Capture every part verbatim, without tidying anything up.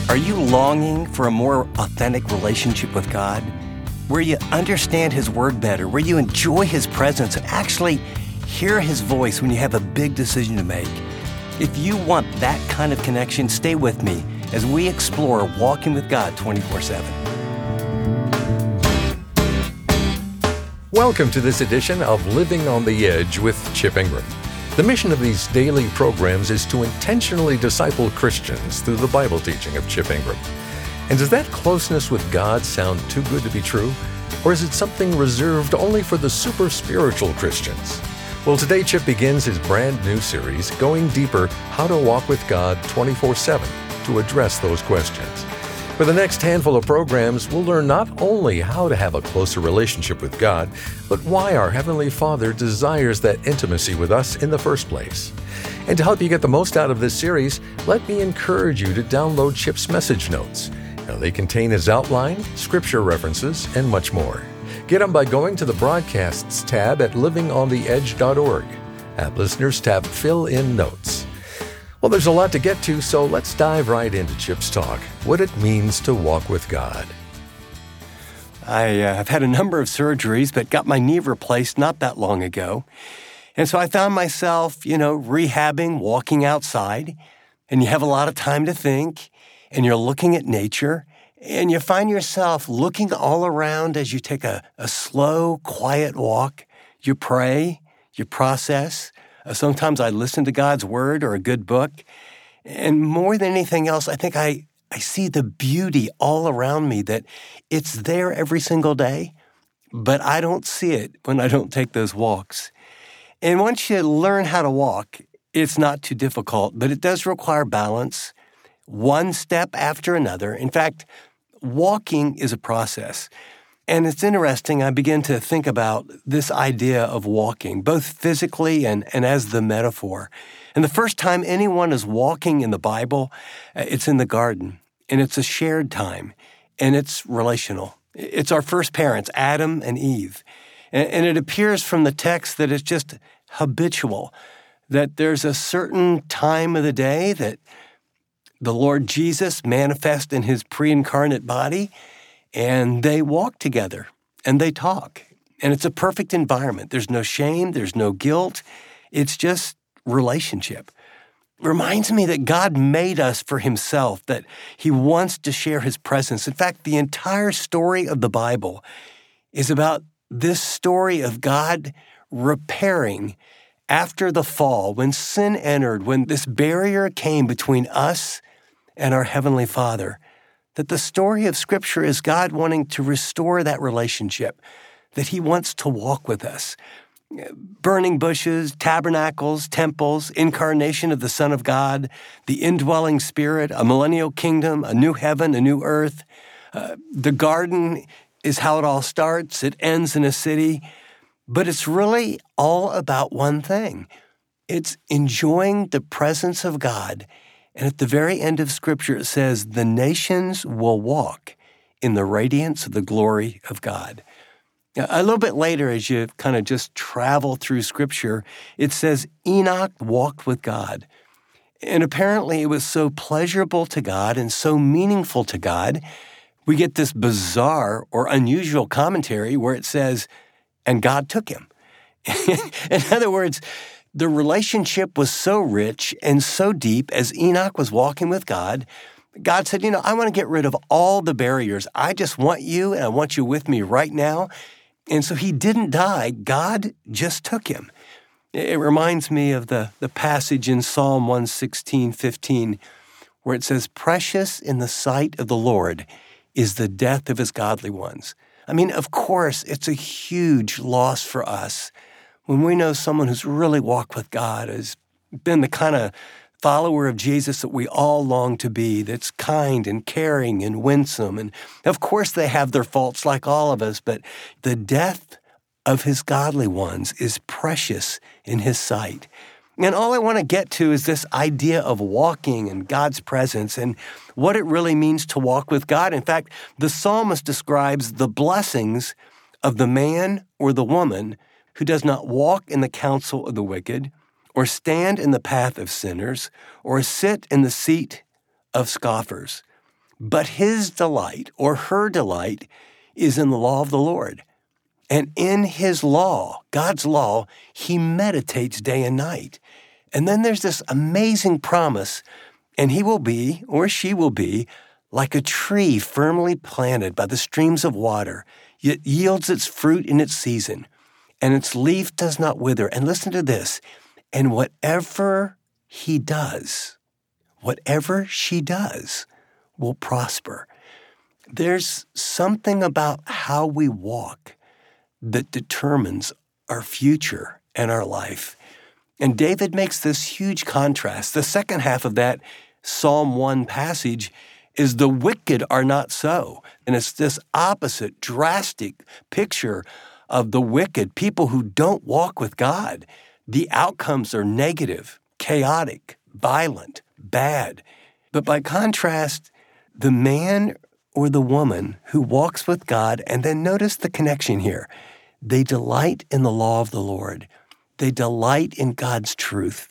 Are you longing for a more authentic relationship with God, where you understand His Word better, where you enjoy His presence and actually hear His voice when you have a big decision to make? If you want that kind of connection, stay with me as we explore walking with God twenty-four seven. Welcome to this edition of Living on the Edge with Chip Ingram. The mission of these daily programs is to intentionally disciple Christians through the Bible teaching of Chip Ingram. And does that closeness with God sound too good to be true? Or is it something reserved only for the super spiritual Christians? Well, today Chip begins his brand new series, Going Deeper, How to Walk with God twenty-four seven, to address those questions. For the next handful of programs, we'll learn not only how to have a closer relationship with God, but why our Heavenly Father desires that intimacy with us in the first place. And to help you get the most out of this series, let me encourage you to download Chip's message notes. Now, they contain his outline, scripture references, and much more. Get them by going to the Broadcasts tab at living on the edge dot org. At Listeners tab, fill in notes. Well, there's a lot to get to, so let's dive right into Chip's talk, what it means to walk with God. I uh, have had a number of surgeries, but got my knee replaced not that long ago. And so I found myself, you know, rehabbing, walking outside, and you have a lot of time to think, and you're looking at nature, and you find yourself looking all around as you take a, a slow, quiet walk. You pray, you process. Uh, sometimes I listen to God's Word or a good book. And more than anything else, I think I, I see the beauty all around me, that it's there every single day, but I don't see it when I don't take those walks. And once you learn how to walk, it's not too difficult, but it does require balance, one step after another. In fact, walking is a process. And it's interesting, I begin to think about this idea of walking, both physically and, and as the metaphor. And the first time anyone is walking in the Bible, it's in the garden, and it's a shared time, and it's relational. It's our first parents, Adam and Eve. And, and it appears from the text that it's just habitual, that there's a certain time of the day that the Lord Jesus manifests in His pre-incarnate body, and they walk together, and they talk. And it's a perfect environment. There's no shame. There's no guilt. It's just relationship. It reminds me that God made us for Himself, that He wants to share His presence. In fact, the entire story of the Bible is about this story of God repairing after the fall, when sin entered, when this barrier came between us and our Heavenly Father. That the story of Scripture is God wanting to restore that relationship, that He wants to walk with us. Burning bushes, tabernacles, temples, incarnation of the Son of God, the indwelling Spirit, a millennial kingdom, a new heaven, a new earth. Uh, the garden is how it all starts. It ends in a city. But it's really all about one thing. It's enjoying the presence of God. And at the very end of Scripture, it says, the nations will walk in the radiance of the glory of God. Now, a little bit later, as you kind of just travel through Scripture, it says Enoch walked with God. And apparently it was so pleasurable to God and so meaningful to God, we get this bizarre or unusual commentary where it says, and God took him. In other words, the relationship was so rich and so deep as Enoch was walking with God. God said, you know, I want to get rid of all the barriers. I just want you, and I want you with me right now. And so he didn't die. God just took him. It reminds me of the, the passage in Psalm one sixteen, fifteen, where it says, precious in the sight of the Lord is the death of His godly ones. I mean, of course, it's a huge loss for us when we know someone who's really walked with God, has been the kind of follower of Jesus that we all long to be, that's kind and caring and winsome. And of course, they have their faults like all of us, but the death of His godly ones is precious in His sight. And all I want to get to is this idea of walking in God's presence and what it really means to walk with God. In fact, the psalmist describes the blessings of the man or the woman who does not walk in the counsel of the wicked, or stand in the path of sinners, or sit in the seat of scoffers. But his delight or her delight is in the law of the Lord. And in his law, God's law, he meditates day and night. And then there's this amazing promise, and he will be, or she will be, like a tree firmly planted by the streams of water, yet yields its fruit in its season, and its leaf does not wither. And listen to this, and whatever he does, whatever she does, will prosper. There's something about how we walk that determines our future and our life. And David makes this huge contrast. The second half of that Psalm one passage is the wicked are not so. And it's this opposite, drastic picture of the wicked, people who don't walk with God. The outcomes are negative, chaotic, violent, bad. But by contrast, the man or the woman who walks with God, and then notice the connection here, they delight in the law of the Lord. They delight in God's truth.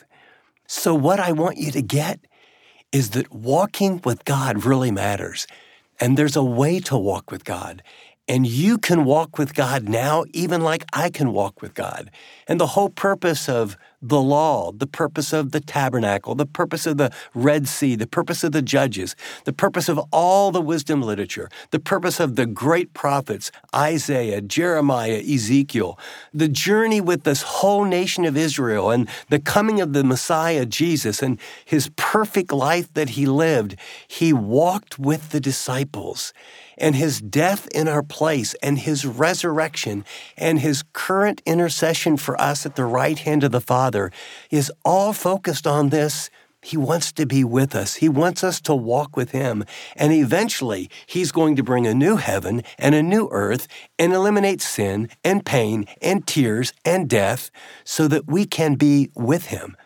So what I want you to get is that walking with God really matters. And there's a way to walk with God. And you can walk with God now, even like I can walk with God. And the whole purpose of the law, the purpose of the tabernacle, the purpose of the Red Sea, the purpose of the judges, the purpose of all the wisdom literature, the purpose of the great prophets, Isaiah, Jeremiah, Ezekiel, the journey with this whole nation of Israel and the coming of the Messiah, Jesus, and his perfect life that he lived. He walked with the disciples. And his death in our place and his resurrection and his current intercession for us at the right hand of the Father is all focused on this. He wants to be with us. He wants us to walk with him. And eventually, he's going to bring a new heaven and a new earth and eliminate sin and pain and tears and death so that we can be with him.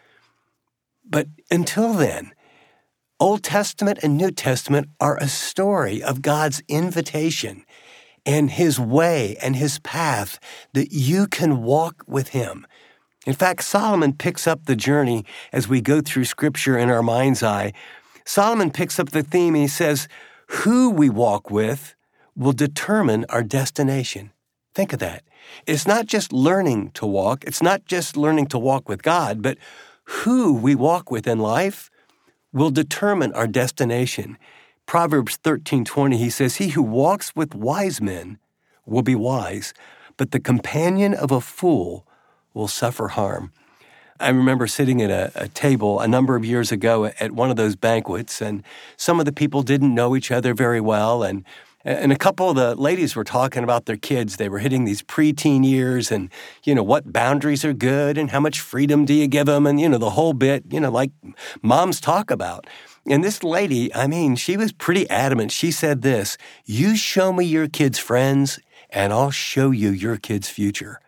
But until then, Old Testament and New Testament are a story of God's invitation and his way and his path that you can walk with him. In fact, Solomon picks up the journey as we go through Scripture in our mind's eye. Solomon picks up the theme and he says, who we walk with will determine our destination. Think of that. It's not just learning to walk. It's not just learning to walk with God, but who we walk with in life will determine our destination. Proverbs thirteen twenty, he says, he who walks with wise men will be wise, but the companion of a fool will suffer harm. I remember sitting at a, a table a number of years ago at one of those banquets, and some of the people didn't know each other very well, and And a couple of the ladies were talking about their kids. They were hitting these preteen years and, you know, what boundaries are good and how much freedom do you give them and, you know, the whole bit, you know, like moms talk about. And this lady, I mean, she was pretty adamant. She said this, you show me your kids' friends and I'll show you your kids' future.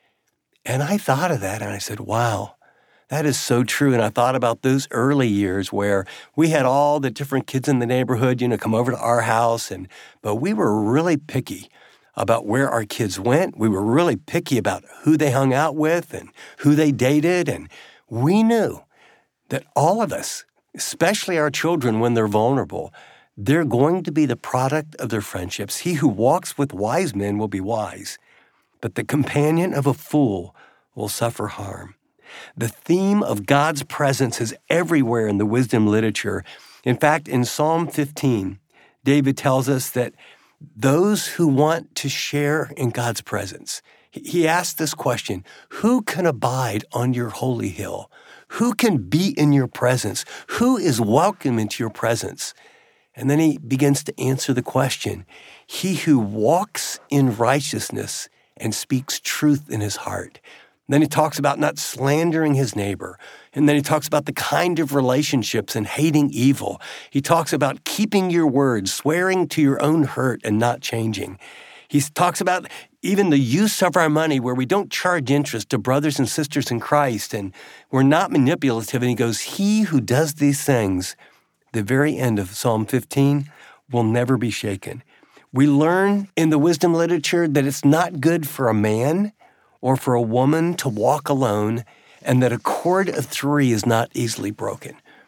And I thought of that and I said, wow. That is so true. And I thought about those early years where we had all the different kids in the neighborhood, you know, come over to our house. And but we were really picky about where our kids went. We were really picky about who they hung out with and who they dated. And we knew that all of us, especially our children when they're vulnerable, they're going to be the product of their friendships. He who walks with wise men will be wise, but the companion of a fool will suffer harm. The theme of God's presence is everywhere in the wisdom literature. In fact, in Psalm fifteen, David tells us that those who want to share in God's presence, he asks this question, who can abide on your holy hill? Who can be in your presence? Who is welcome into your presence? And then he begins to answer the question, he who walks in righteousness and speaks truth in his heart. Then he talks about not slandering his neighbor. And then he talks about the kind of relationships and hating evil. He talks about keeping your word, swearing to your own hurt and not changing. He talks about even the use of our money where we don't charge interest to brothers and sisters in Christ and we're not manipulative. And he goes, he who does these things, the very end of Psalm fifteen, will never be shaken. We learn in the wisdom literature that it's not good for a man or for a woman to walk alone, and that a cord of three is not easily broken.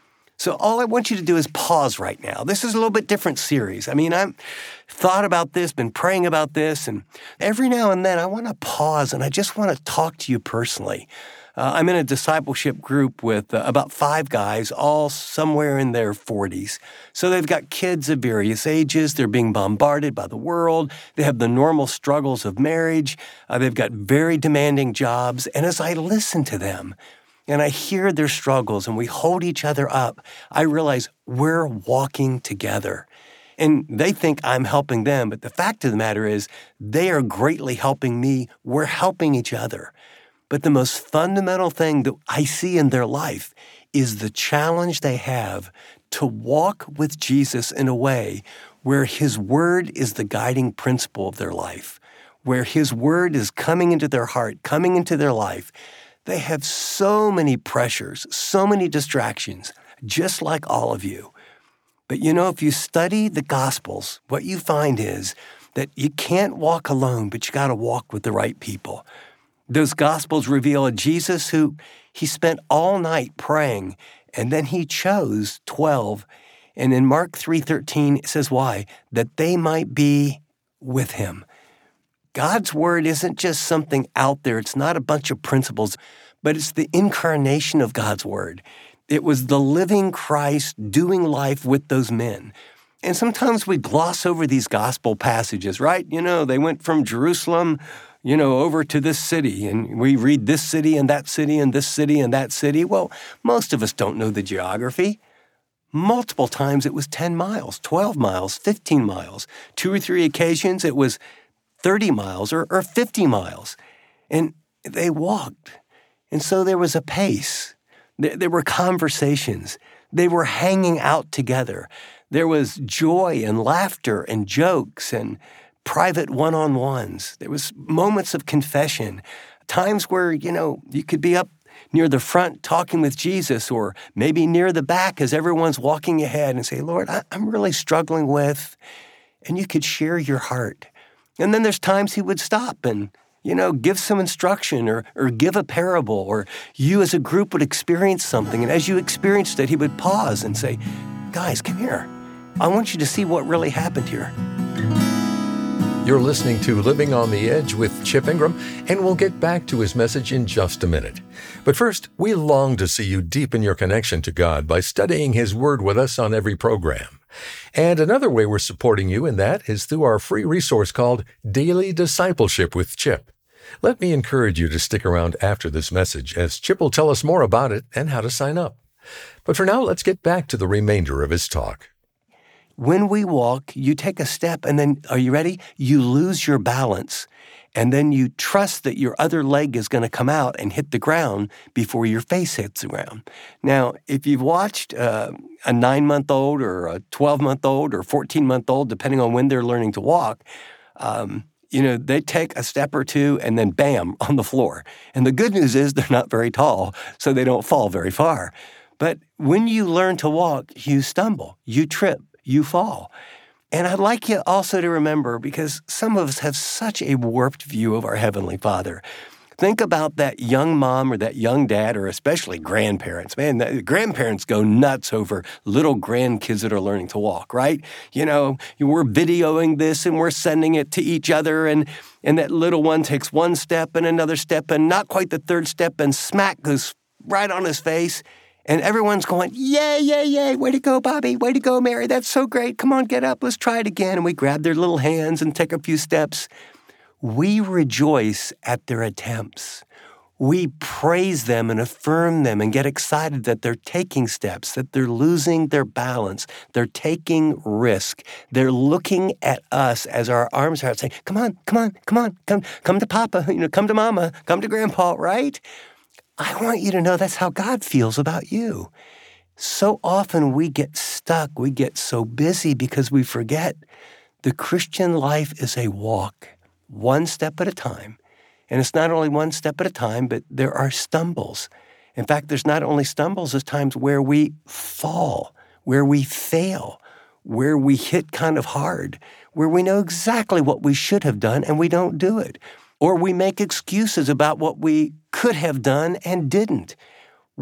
So all I want you to do is pause right now. This is a little bit different series. I mean, I've thought about this, been praying about this, and every now and then I want to pause and I just want to talk to you personally. Uh, I'm in a discipleship group with uh, about five guys, all somewhere in their forties. So they've got kids of various ages. They're being bombarded by the world. They have the normal struggles of marriage. Uh, they've got very demanding jobs. And as I listen to them and I hear their struggles and we hold each other up, I realize we're walking together. And they think I'm helping them, but the fact of the matter is they are greatly helping me. We're helping each other. But the most fundamental thing that I see in their life is the challenge they have to walk with Jesus in a way where his word is the guiding principle of their life, where his word is coming into their heart, coming into their life. They have so many pressures, so many distractions, just like all of you. But you know, if you study the Gospels, what you find is that you can't walk alone, but you got to walk with the right people. Those Gospels reveal a Jesus who he spent all night praying, and then he chose twelve. And in Mark three thirteen, it says why? That they might be with him. God's word isn't just something out there. It's not a bunch of principles, but it's the incarnation of God's word. It was the living Christ doing life with those men. And sometimes we gloss over these gospel passages, right? You know, they went from Jerusalem, you know, over to this city, and we read this city and that city and this city and that city. Well, most of us don't know the geography. Multiple times it was ten miles, twelve miles, fifteen miles. Two or three occasions it was thirty miles or, or fifty miles. And they walked. And so there was a pace. There, there were conversations. They were hanging out together. There was joy and laughter and jokes and private one-on-ones. There was moments of confession, times where, you know, you could be up near the front talking with Jesus or maybe near the back as everyone's walking ahead and say, Lord, I- I'm really struggling with, and you could share your heart. And then there's times he would stop and, you know, give some instruction or, or give a parable, or you as a group would experience something. And as you experienced it, he would pause and say, guys, come here. I want you to see what really happened here. You're listening to Living on the Edge with Chip Ingram, and we'll get back to his message in just a minute. But first, we long to see you deepen your connection to God by studying His Word with us on every program. And another way we're supporting you in that is through our free resource called Daily Discipleship with Chip. Let me encourage you to stick around after this message, as Chip will tell us more about it and how to sign up. But for now, let's get back to the remainder of his talk. When we walk, you take a step and then, are you ready? You lose your balance. And then you trust that your other leg is going to come out and hit the ground before your face hits the ground. Now, if you've watched uh, a nine-month-old or a twelve-month-old or fourteen-month-old, depending on when they're learning to walk, um, you know, they take a step or two and then bam, on the floor. And the good news is they're not very tall, so they don't fall very far. But when you learn to walk, you stumble, you trip, you fall. And I'd like you also to remember, because some of us have such a warped view of our Heavenly Father. Think about that young mom or that young dad, or especially grandparents. Man, the grandparents go nuts over little grandkids that are learning to walk, right? You know, we're videoing this and we're sending it to each other, and, and that little one takes one step and another step and not quite the third step, and smack goes right on his face. And everyone's going, yay, yay, yay, way to go, Bobby, way to go, Mary, that's so great, come on, get up, let's try it again. And we grab their little hands and take a few steps. We rejoice at their attempts. We praise them and affirm them and get excited that they're taking steps, that they're losing their balance, they're taking risk. They're looking at us as our arms are out saying, come on, come on, come on, come, come to Papa, you know, come to Mama, come to Grandpa, right? I want you to know that's how God feels about you. So often we get stuck, we get so busy because we forget the Christian life is a walk, one step at a time. And it's not only one step at a time, but there are stumbles. In fact, there's not only stumbles, there's times where we fall, where we fail, where we hit kind of hard, where we know exactly what we should have done and we don't do it. Or we make excuses about what we could have done and didn't.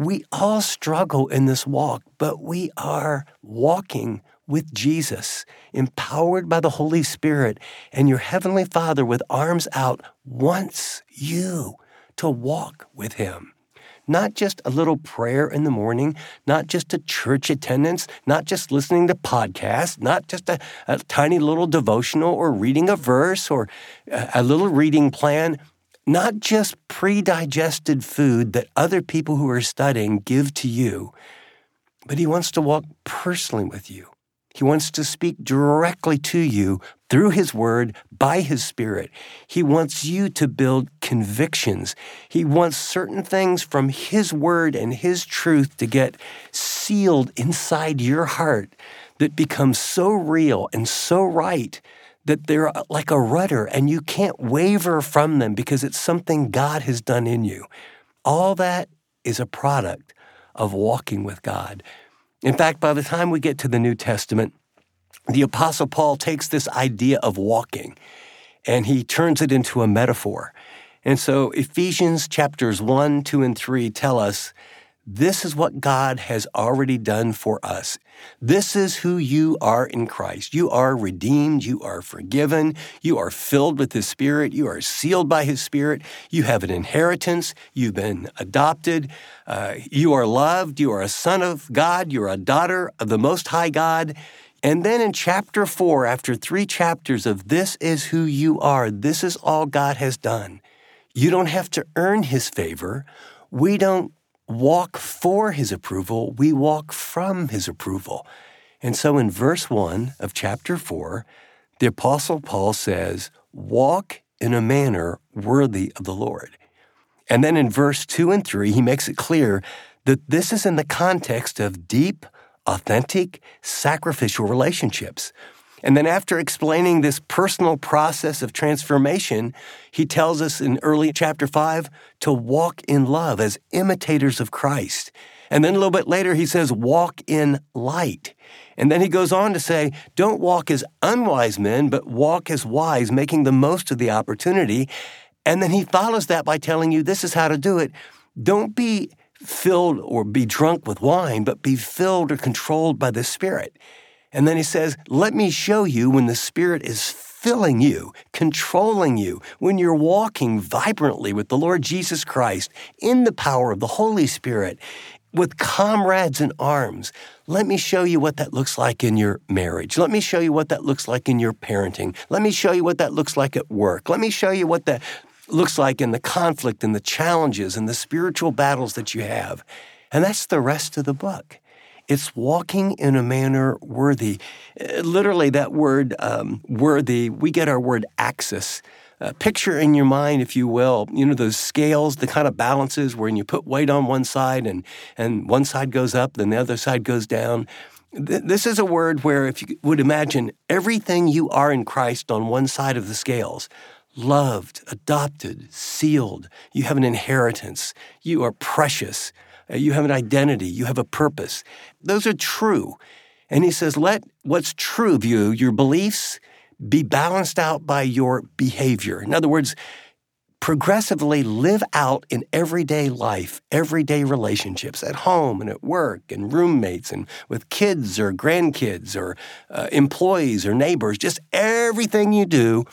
We all struggle in this walk, but we are walking with Jesus, empowered by the Holy Spirit, and your Heavenly Father with arms out wants you to walk with Him. Not just a little prayer in the morning, not just a church attendance, not just listening to podcasts, not just a, a tiny little devotional or reading a verse or a, a little reading plan, not just pre-digested food that other people who are studying give to you, but He wants to walk personally with you. He wants to speak directly to you through His Word, by His Spirit. He wants you to build convictions. He wants certain things from His Word and His truth to get sealed inside your heart that become so real and so right that they're like a rudder and you can't waver from them because it's something God has done in you. All that is a product of walking with God. In fact, by the time we get to the New Testament, the Apostle Paul takes this idea of walking and he turns it into a metaphor. And so Ephesians chapters one, two, and three tell us this is what God has already done for us. This is who you are in Christ. You are redeemed. You are forgiven. You are filled with His Spirit. You are sealed by His Spirit. You have an inheritance. You've been adopted. Uh, you are loved. You are a son of God. You're a daughter of the Most High God. And then in chapter four, after three chapters of this is who you are, this is all God has done. You don't have to earn His favor. We don't walk for His approval, we walk from His approval. And so in verse one of chapter four, the Apostle Paul says, walk in a manner worthy of the Lord. And then in verse two and three, he makes it clear that this is in the context of deep, authentic, sacrificial relationships. And then after explaining this personal process of transformation, he tells us in early chapter five to walk in love as imitators of Christ. And then a little bit later, he says, walk in light. And then he goes on to say, don't walk as unwise men, but walk as wise, making the most of the opportunity. And then he follows that by telling you this is how to do it. Don't be filled or be drunk with wine, but be filled or controlled by the Spirit. And then he says, let me show you when the Spirit is filling you, controlling you, when you're walking vibrantly with the Lord Jesus Christ in the power of the Holy Spirit, with comrades in arms. Let me show you what that looks like in your marriage. Let me show you what that looks like in your parenting. Let me show you what that looks like at work. Let me show you what that looks like in the conflict and the challenges and the spiritual battles that you have. And that's the rest of the book. It's walking in a manner worthy. Literally, that word um, worthy, we get our word axis. Uh, picture in your mind, if you will, you know, those scales, the kind of balances where you put weight on one side and, and one side goes up, then the other side goes down. Th- this is a word where if you would imagine everything you are in Christ on one side of the scales, loved, adopted, sealed, you have an inheritance, you are precious, you have an identity, you have a purpose. Those are true. And he says, let what's true of you, your beliefs, be balanced out by your behavior. In other words, progressively live out in everyday life, everyday relationships at home and at work and roommates and with kids or grandkids or uh, employees or neighbors, just everything you do,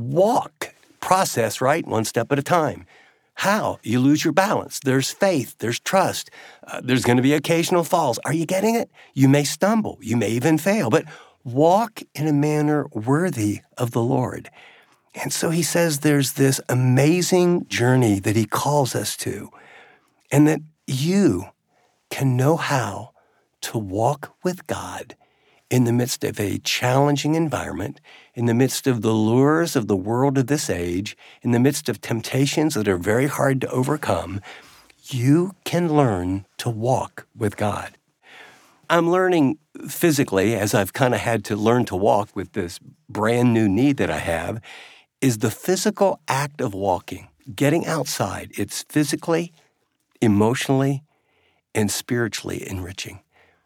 walk, process, right, one step at a time. How? You lose your balance. There's faith. There's trust. Uh, there's going to be occasional falls. Are you getting it? You may stumble. You may even fail, but walk in a manner worthy of the Lord. And so he says there's this amazing journey that he calls us to, and that you can know how to walk with God in the midst of a challenging environment, in the midst of the lures of the world of this age, in the midst of temptations that are very hard to overcome. You can learn to walk with God. I'm learning physically, as I've kind of had to learn to walk with this brand new knee that I have, is the physical act of walking, getting outside. It's physically, emotionally, and spiritually enriching.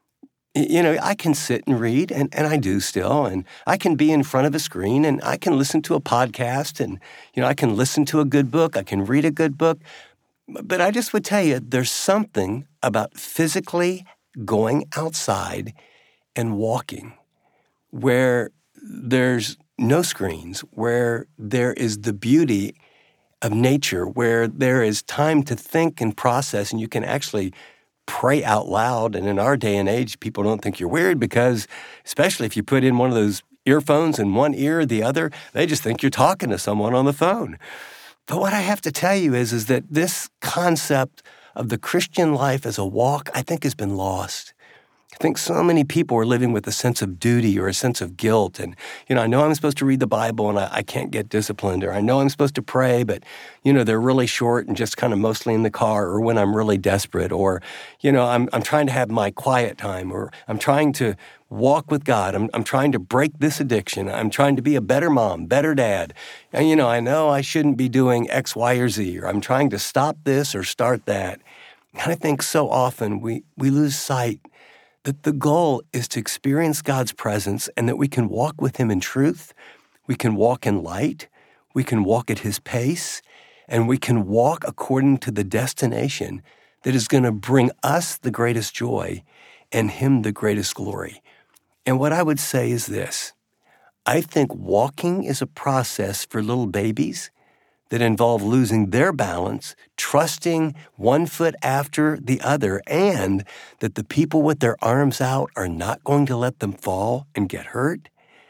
You know, I can sit and read, and, and I do still, and I can be in front of a screen, and I can listen to a podcast, and, you know, I can listen to a good book, I can read a good book, But I just would tell you, there's something about physically going outside and walking where there's no screens, where there is the beauty of nature, where there is time to think and process, and you can actually pray out loud. And in our day and age, people don't think you're weird because, especially if you put in one of those earphones in one ear or the other, they just think you're talking to someone on the phone. But what I have to tell you is, is that this concept of the Christian life as a walk, I think, has been lost. I think so many people are living with a sense of duty or a sense of guilt. And, you know, I know I'm supposed to read the Bible and I, I can't get disciplined, or I know I'm supposed to pray, but, you know, they're really short and just kind of mostly in the car, or when I'm really desperate, or, you know, I'm I'm trying to have my quiet time, or I'm trying to walk with God. I'm I'm trying to break this addiction. I'm trying to be a better mom, better dad. And, you know, I know I shouldn't be doing X, Y, or Z, or I'm trying to stop this or start that. And I think so often we, we lose sight that the goal is to experience God's presence and that we can walk with Him in truth, we can walk in light, we can walk at His pace, and we can walk according to the destination that is going to bring us the greatest joy and Him the greatest glory. And what I would say is this: I think walking is a process for little babies that involve losing their balance, trusting one foot after the other, and that the people with their arms out are not going to let them fall and get hurt.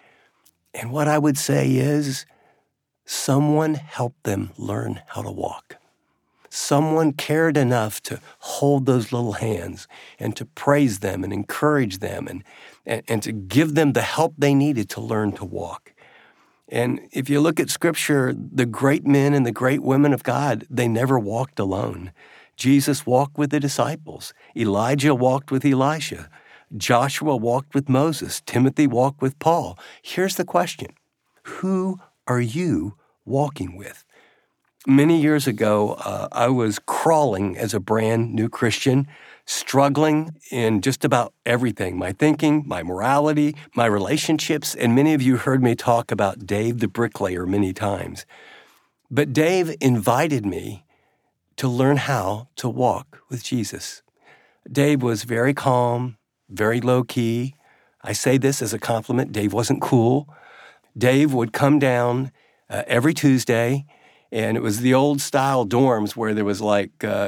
And what I would say is, someone helped them learn how to walk. Someone cared enough to hold those little hands and to praise them and encourage them and, and, and to give them the help they needed to learn to walk. And if you look at Scripture, the great men and the great women of God, they never walked alone. Jesus walked with the disciples. Elijah walked with Elisha. Joshua walked with Moses. Timothy walked with Paul. Here's the question: who are you walking with? Many years ago, uh, I was crawling as a brand new Christian, struggling in just about everything: my thinking, my morality, my relationships. And many of you heard me talk about Dave the bricklayer many times. But Dave invited me to learn how to walk with Jesus. Dave was very calm, very low-key. I say this as a compliment. Dave wasn't cool. Dave would come down uh, every Tuesday, and it was the old-style dorms where there was like uh,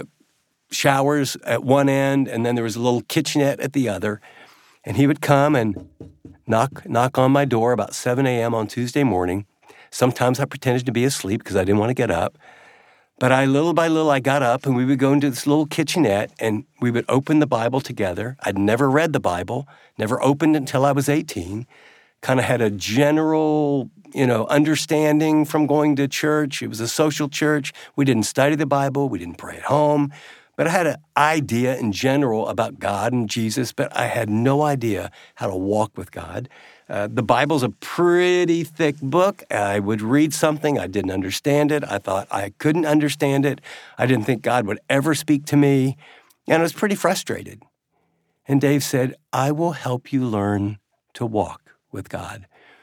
showers at one end, and then there was a little kitchenette at the other. And he would come and knock knock on my door about seven a.m. on Tuesday morning. Sometimes I pretended to be asleep because I didn't want to get up. But I, little by little, I got up, and we would go into this little kitchenette, and we would open the Bible together. I'd never read the Bible, never opened it until I was eighteen. Kind of had a general, you know, understanding from going to church. It was a social church. We didn't study the Bible. We didn't pray at home. But I had an idea in general about God and Jesus, but I had no idea how to walk with God. Uh, the Bible's a pretty thick book. I would read something. I didn't understand it. I thought I couldn't understand it. I didn't think God would ever speak to me. And I was pretty frustrated. And Dave said, I will help you learn to walk with God.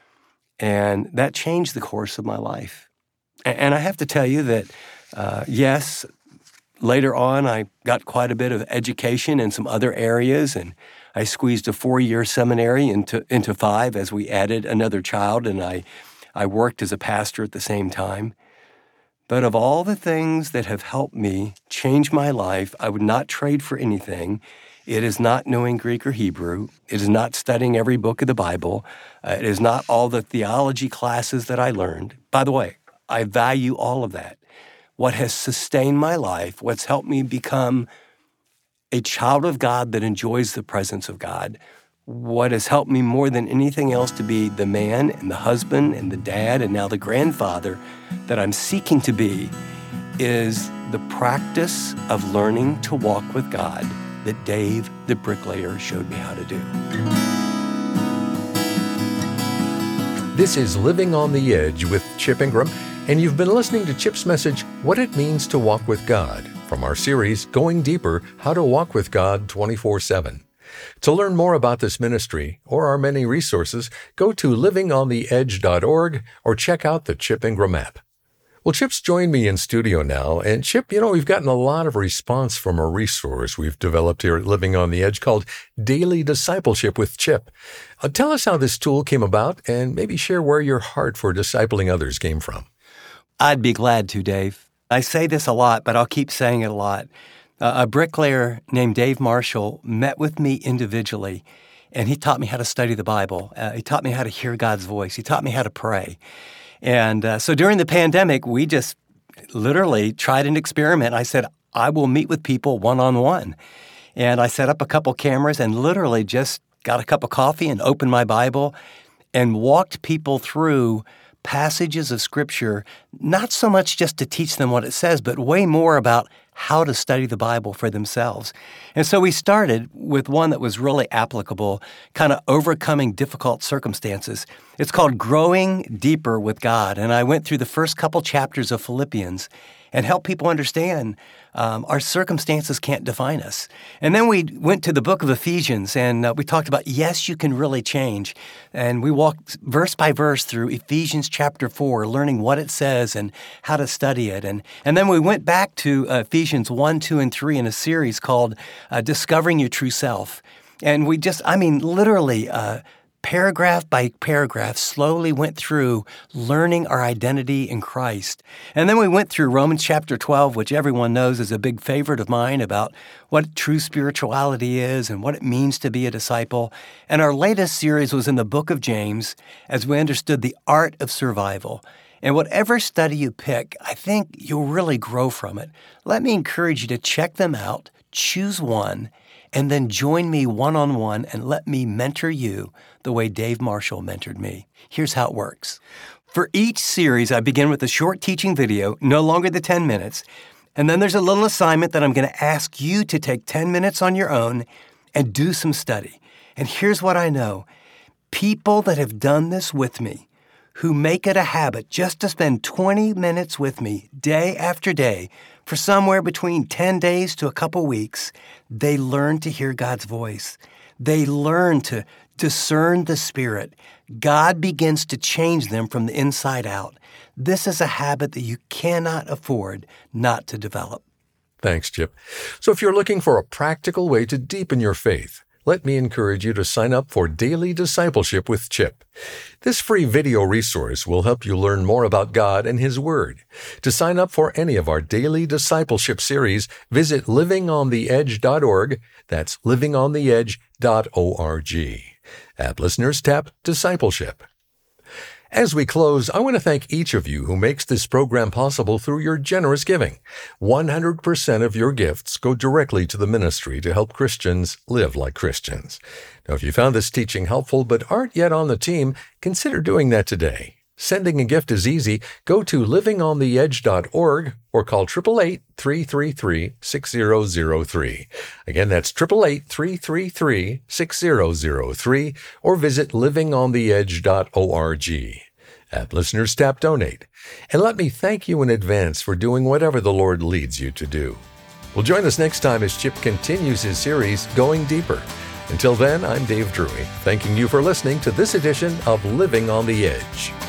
And that changed the course of my life. And I have to tell you that, uh, yes, later on I got quite a bit of education in some other areas, and I squeezed a four-year seminary into into five as we added another child, and I, I worked as a pastor at the same time. But of all the things that have helped me change my life, I would not trade for anything. It is not knowing Greek or Hebrew. It is not studying every book of the Bible. Uh, it is not all the theology classes that I learned. By the way, I value all of that. What has sustained my life, what's helped me become a child of God that enjoys the presence of God, what has helped me more than anything else to be the man and the husband and the dad and now the grandfather that I'm seeking to be, is the practice of learning to walk with God that Dave the bricklayer showed me how to do. This is Living on the Edge with Chip Ingram, and you've been listening to Chip's message, What It Means to Walk with God, from our series, Going Deeper, How to Walk with God twenty-four seven. To learn more about this ministry or our many resources, go to living on the edge dot org or check out the Chip Ingram app. Well, Chip's joined me in studio now. And Chip, you know, we've gotten a lot of response from a resource we've developed here at Living on the Edge called Daily Discipleship with Chip. Uh, tell us how this tool came about and maybe share where your heart for discipling others came from. I'd be glad to, Dave. I say this a lot, but I'll keep saying it a lot. Uh, a bricklayer named Dave Marshall met with me individually, and he taught me how to study the Bible. Uh, he taught me how to hear God's voice. He taught me how to pray. And uh, so during the pandemic, we just literally tried an experiment. I said, I will meet with people one-on-one. And I set up a couple cameras and literally just got a cup of coffee and opened my Bible and walked people through passages of Scripture, not so much just to teach them what it says, but way more about how to study the Bible for themselves. And so we started with one that was really applicable, kind of overcoming difficult circumstances. It's called Growing Deeper with God. And I went through the first couple chapters of Philippians and helped people understand um, our circumstances can't define us. And then we went to the book of Ephesians, and uh, we talked about, yes, you can really change. And we walked verse by verse through Ephesians chapter four, learning what it says and how to study it. And, and then we went back to uh, Ephesians one, two, and three in a series called uh, Discovering Your True Self. And we just, I mean, literally, uh, paragraph by paragraph, slowly went through learning our identity in Christ. And then we went through Romans chapter twelve, which everyone knows is a big favorite of mine, about what true spirituality is and what it means to be a disciple. And our latest series was in the book of James, as we understood the art of survival. And whatever study you pick, I think you'll really grow from it. Let me encourage you to check them out, choose one, and then join me one-on-one and let me mentor you the way Dave Marshall mentored me. Here's how it works. For each series, I begin with a short teaching video, no longer than ten minutes, and then there's a little assignment that I'm going to ask you to take ten minutes on your own and do some study. And here's what I know. People that have done this with me, who make it a habit just to spend twenty minutes with me day after day for somewhere between ten days to a couple weeks, they learn to hear God's voice. They learn to discern the Spirit. God begins to change them from the inside out. This is a habit that you cannot afford not to develop. Thanks, Chip. So if you're looking for a practical way to deepen your faith, let me encourage you to sign up for Daily Discipleship with Chip. This free video resource will help you learn more about God and His Word. To sign up for any of our Daily Discipleship series, visit living on the edge dot org. That's living on the edge dot org. App listeners, tap Discipleship. As we close, I want to thank each of you who makes this program possible through your generous giving. one hundred percent of your gifts go directly to the ministry to help Christians live like Christians. Now, if you found this teaching helpful but aren't yet on the team, consider doing that today. Sending a gift is easy. Go to living on the edge dot org or call eight eight eight, three three three, six zero zero three. Again, that's eight eight eight, three three three, six zero zero three or visit living on the edge dot org. App listeners, tap Donate. And let me thank you in advance for doing whatever the Lord leads you to do. Well, join us next time as Chip continues his series, Going Deeper. Until then, I'm Dave Drury, thanking you for listening to this edition of Living on the Edge.